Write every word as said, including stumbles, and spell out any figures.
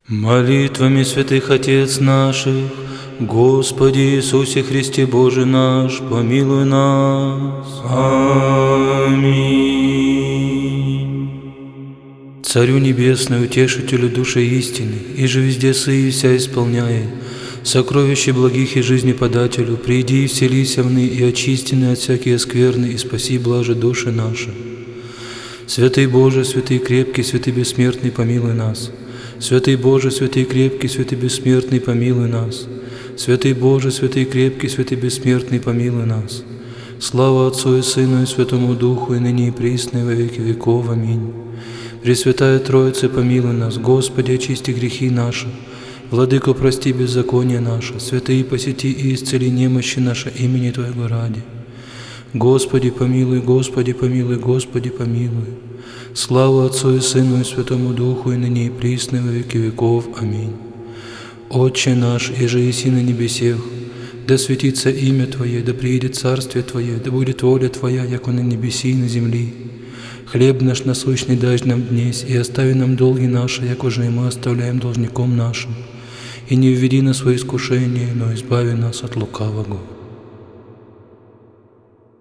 Молитвами святых Отец наших, Господи Иисусе Христе Боже наш, помилуй нас. Аминь. Царю Небесный, Утешителю души истины, и же везде сы и вся исполняй, сокровище благих и жизни подателю, приди и вселися в ны, и очистины от всякие скверны, и спаси блаже души наши. Святый Боже, святый крепкий, святый бессмертный, помилуй нас. Святый Боже, святый крепкий, святый бессмертный, помилуй нас. Святый Боже, святый крепкий, святый бессмертный, помилуй нас. Слава Отцу и Сыну и Святому Духу, и ныне и присно, и во веки веков. Аминь. Пресвятая Троица, помилуй нас. Господи, очисти грехи наши. Владыко, прости беззаконие наше. Святые, посети и исцели немощи наши имени Твоего ради. Господи, помилуй, Господи, помилуй, Господи, помилуй. Слава Отцу и Сыну и Святому Духу, и ныне и присно, и во веки веков. Аминь. Отче наш, иже еси на небесех, да светится имя Твое, да приидет царствие Твое, да будет воля Твоя, яко на небеси и на земли. Хлеб наш насущный дашь нам днесь, и остави нам долги наши, яко же и мы оставляем должником нашим. И не введи нас во искушение, но избави нас от лукавого.